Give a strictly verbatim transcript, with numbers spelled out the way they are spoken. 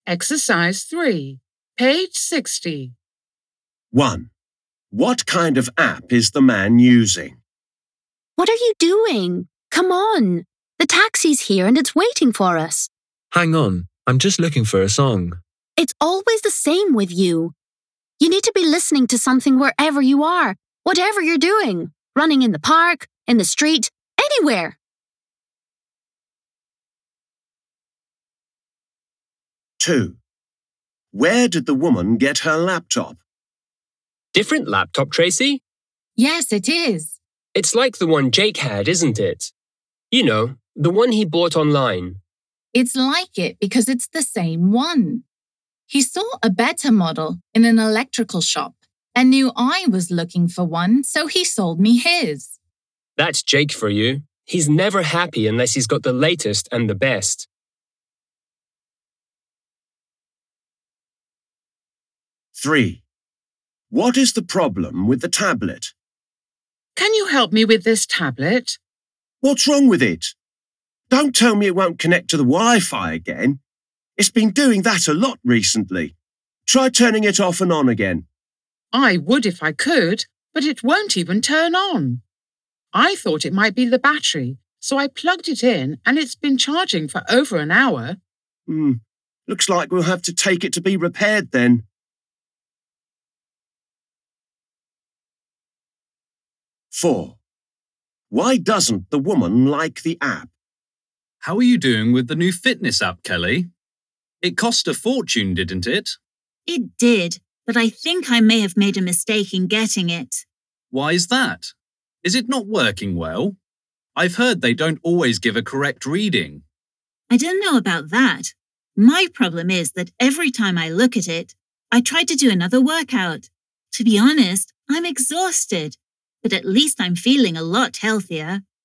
Exercise three, page sixty. one. What kind of app is the man using? What are you doing? Come on. The taxi's here and it's waiting for us. Hang on, I'm just looking for a song. It's always the same with you. You need to be listening to something wherever you are, whatever you're doing. Running in the park, in the street, anywhere. two. Where did the woman get her laptop? Different laptop, Tracy? Yes, it is. It's like the one Jake had, isn't it? You know, the one he bought online. It's like it because it's the same one. He saw a better model in an electrical shop and knew I was looking for one, so he sold me his. That's Jake for you. He's never happy unless he's got the latest and the best. three. What is the problem with the tablet? Can you help me with this tablet? What's wrong with it? Don't tell me it won't connect to the Wi-Fi again. It's been doing that a lot recently. Try turning it off and on again. I would if I could, but it won't even turn on. I thought it might be the battery, so I plugged it in and it's been charging for over an hour. Hmm. Looks like we'll have to take it to be repaired then. four. Why doesn't the woman like the app? How are you doing with the new fitness app, Kelly? It cost a fortune, didn't it? It did, but I think I may have made a mistake in getting it. Why is that? Is it not working well? I've heard they don't always give a correct reading. I don't know about that. My problem is that every time I look at it, I try to do another workout. To be honest, I'm exhausted, but at least I'm feeling a lot healthier.